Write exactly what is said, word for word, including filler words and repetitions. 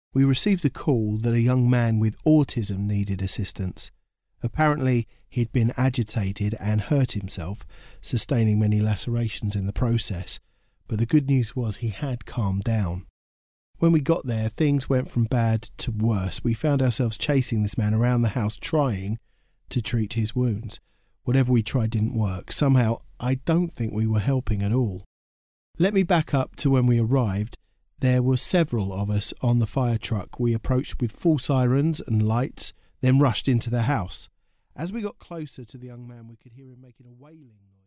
we received a call that a young man with autism needed assistance. Apparently, he'd been agitated and hurt himself, sustaining many lacerations in the process, but the good news was he had calmed down. When we got there, things went from bad to worse. We found ourselves chasing this man around the house trying to treat his wounds. Whatever we tried didn't work. Somehow, I don't think we were helping at all. Let me back up to when we arrived. There were several of us on the fire truck. We approached with full sirens and lights, then rushed into the house. As we got closer to the young man, we could hear him making a wailing noise.